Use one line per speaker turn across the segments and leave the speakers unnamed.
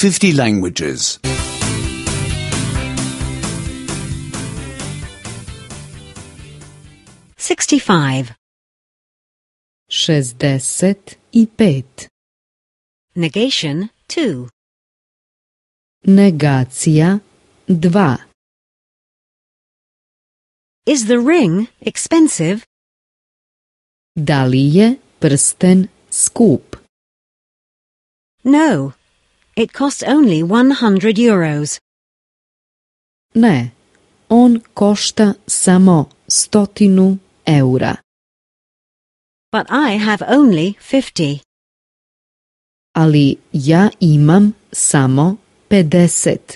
50 languages.
65.
65.
Negation 2.
Negacija 2.
Is the ring expensive?
Da li je prsten skup?
No. It costs only 100 euros.
Ne, on košta samo 100 eura.
But I have only 50.
Ali ja imam samo 50.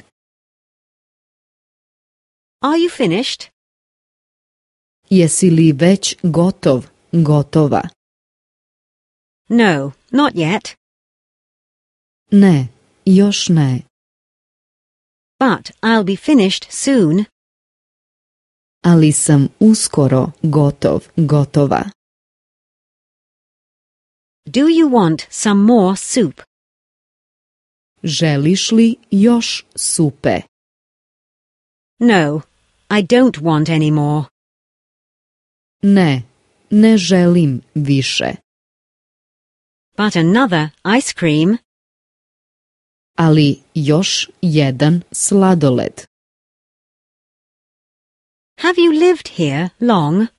Are you finished?
Jesi li već gotova?
No, not yet.
Ne, još ne.
But I'll be finished soon.
Ali sam uskoro gotova.
Do you want some more soup?
Želiš li još supe?
No, I don't want any more.
Ne, ne želim više.
But another ice cream?
Ali još jedan sladoled.
Have you lived here long?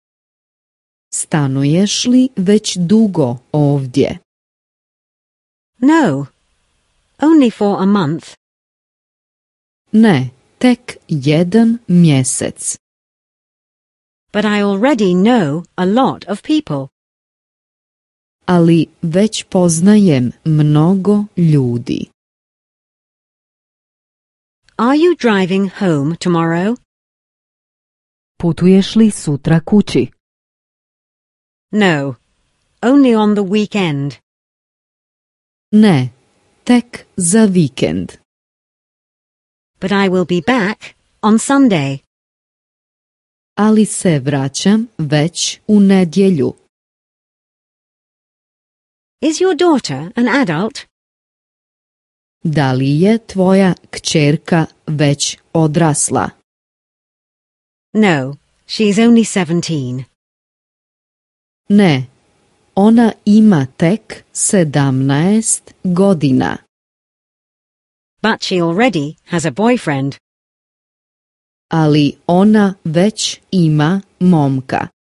Stanuješ li već dugo ovdje?
No, only for a month.
Ne, tek 1 mjesec.
But I already know a lot of people.
Ali već poznajem mnogo ljudi.
Are you driving home tomorrow?
Putuješ li sutra kući?
No, only on the weekend.
Ne, tek za vikend.
But I will be back on Sunday.
Ali se vraćam već u nedjelju.
Is your daughter an adult?
Da li je tvoja kćerka već odrasla?
No, she is only 17.
Ne, ona ima tek 17 godina.
But she already has a boyfriend.
Ali ona već ima momka.